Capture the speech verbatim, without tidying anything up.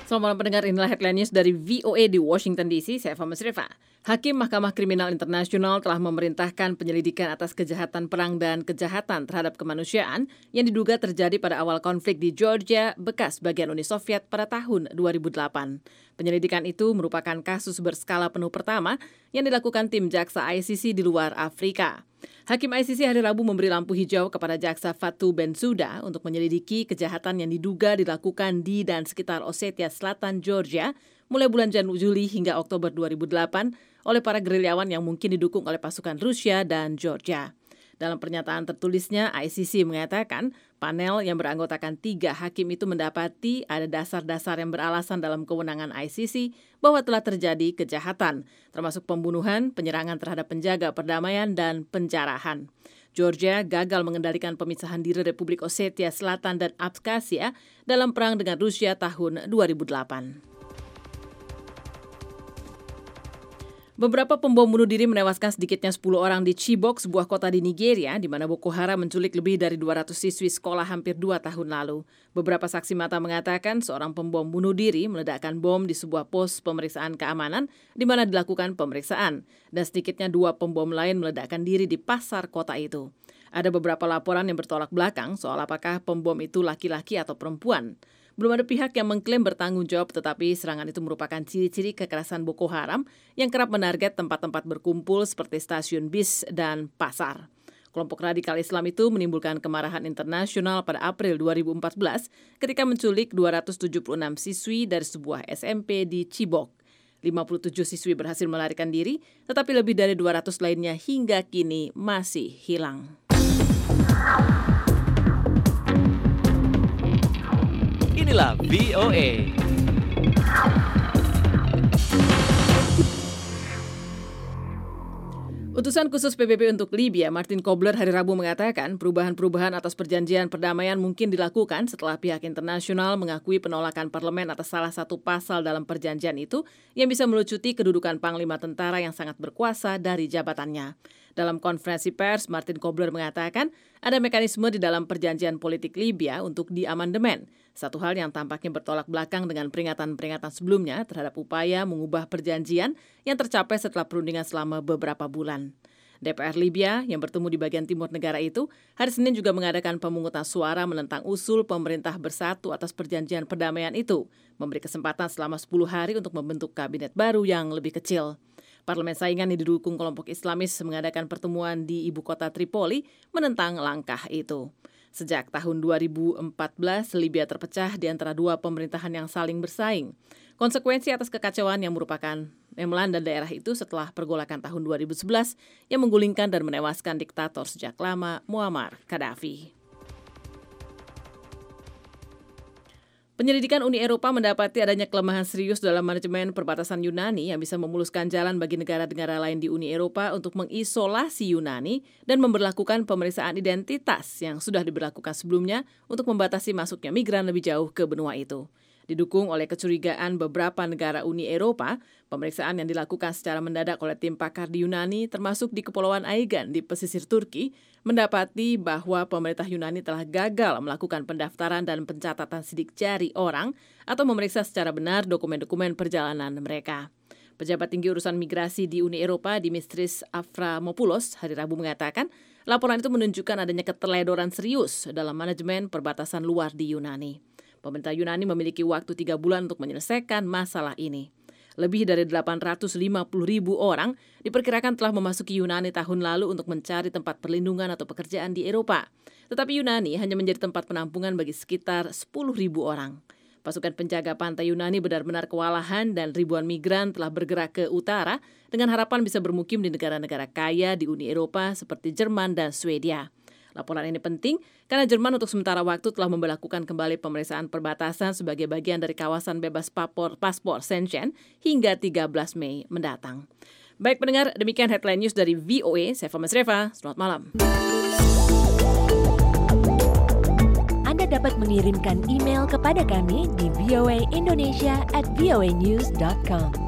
Selamat malam pendengar, inilah headline news dari V O A di Washington D C, saya Fama Srifa. Hakim Mahkamah Kriminal Internasional telah memerintahkan penyelidikan atas kejahatan perang dan kejahatan terhadap kemanusiaan yang diduga terjadi pada awal konflik di Georgia, bekas bagian Uni Soviet pada tahun dua ribu delapan. Penyelidikan itu merupakan kasus berskala penuh pertama yang dilakukan tim jaksa I C C di luar Afrika. Hakim I C C hari Rabu memberi lampu hijau kepada jaksa Fatou Bensouda untuk menyelidiki kejahatan yang diduga dilakukan di dan sekitar Ossetia Selatan, Georgia, mulai bulan Januari hingga Oktober dua ribu delapan oleh para gerilyawan yang mungkin didukung oleh pasukan Rusia dan Georgia. Dalam pernyataan tertulisnya, I C C mengatakan panel yang beranggotakan tiga hakim itu mendapati ada dasar-dasar yang beralasan dalam kewenangan I C C bahwa telah terjadi kejahatan, termasuk pembunuhan, penyerangan terhadap penjaga perdamaian, dan penjarahan. Georgia gagal mengendalikan pemisahan diri Republik Ossetia Selatan dan Abkhazia dalam perang dengan Rusia tahun dua ribu delapan. Beberapa pembom bunuh diri menewaskan sedikitnya sepuluh orang di Chibok, sebuah kota di Nigeria, di mana Boko Haram menculik lebih dari dua ratus siswi sekolah hampir dua tahun lalu. Beberapa saksi mata mengatakan seorang pembom bunuh diri meledakkan bom di sebuah pos pemeriksaan keamanan di mana dilakukan pemeriksaan, dan sedikitnya dua pembom lain meledakkan diri di pasar kota itu. Ada beberapa laporan yang bertolak belakang soal apakah pembom itu laki-laki atau perempuan. Belum ada pihak yang mengklaim bertanggung jawab, tetapi serangan itu merupakan ciri-ciri kekerasan Boko Haram yang kerap menarget tempat-tempat berkumpul seperti stasiun bis dan pasar. Kelompok radikal Islam itu menimbulkan kemarahan internasional pada April dua ribu empat belas ketika menculik dua ratus tujuh puluh enam siswi dari sebuah S M P di Chibok. lima puluh tujuh siswi berhasil melarikan diri, tetapi lebih dari dua ratus lainnya hingga kini masih hilang. Inilah V O A. Utusan khusus P B B untuk Libya, Martin Kobler, hari Rabu mengatakan perubahan-perubahan atas perjanjian perdamaian mungkin dilakukan setelah pihak internasional mengakui penolakan parlemen atas salah satu pasal dalam perjanjian itu yang bisa melucuti kedudukan panglima tentara yang sangat berkuasa dari jabatannya. Dalam konferensi pers, Martin Kobler mengatakan ada mekanisme di dalam perjanjian politik Libya untuk diamandemen, satu hal yang tampaknya bertolak belakang dengan peringatan-peringatan sebelumnya terhadap upaya mengubah perjanjian yang tercapai setelah perundingan selama beberapa bulan. D P R Libya yang bertemu di bagian timur negara itu hari Senin juga mengadakan pemungutan suara menentang usul pemerintah bersatu atas perjanjian perdamaian itu, memberi kesempatan selama sepuluh hari untuk membentuk kabinet baru yang lebih kecil. Parlemen saingan yang didukung kelompok Islamis mengadakan pertemuan di ibu kota Tripoli menentang langkah itu. Sejak tahun dua ribu empat belas, Libya terpecah di antara dua pemerintahan yang saling bersaing. Konsekuensi atas kekacauan yang merupakan yang melanda daerah itu setelah pergolakan tahun dua ribu sebelas yang menggulingkan dan menewaskan diktator sejak lama Muammar Gaddafi. Penyelidikan Uni Eropa mendapati adanya kelemahan serius dalam manajemen perbatasan Yunani yang bisa memuluskan jalan bagi negara-negara lain di Uni Eropa untuk mengisolasi Yunani dan memberlakukan pemeriksaan identitas yang sudah diberlakukan sebelumnya untuk membatasi masuknya migran lebih jauh ke benua itu. Didukung oleh kecurigaan beberapa negara Uni Eropa, pemeriksaan yang dilakukan secara mendadak oleh tim pakar di Yunani, termasuk di Kepulauan Aegean di pesisir Turki, mendapati bahwa pemerintah Yunani telah gagal melakukan pendaftaran dan pencatatan sidik jari orang atau memeriksa secara benar dokumen-dokumen perjalanan mereka. Pejabat tinggi urusan migrasi di Uni Eropa, Dimitris Avramopoulos, hari Rabu mengatakan, laporan itu menunjukkan adanya keteledoran serius dalam manajemen perbatasan luar di Yunani. Pemerintah Yunani memiliki waktu tiga bulan untuk menyelesaikan masalah ini. Lebih dari delapan ratus lima puluh ribu orang diperkirakan telah memasuki Yunani tahun lalu untuk mencari tempat perlindungan atau pekerjaan di Eropa. Tetapi Yunani hanya menjadi tempat penampungan bagi sekitar sepuluh ribu orang. Pasukan penjaga pantai Yunani benar-benar kewalahan dan ribuan migran telah bergerak ke utara dengan harapan bisa bermukim di negara-negara kaya di Uni Eropa seperti Jerman dan Swedia. Laporan ini penting karena Jerman untuk sementara waktu telah memberlakukan kembali pemeriksaan perbatasan sebagai bagian dari kawasan bebas paspor, paspor Schengen hingga tiga belas Mei mendatang. Baik pendengar, demikian headline news dari V O A. Saya Fama Srifa, selamat malam. Anda dapat mengirimkan email kepada kami di voaindonesia at voanews dot com.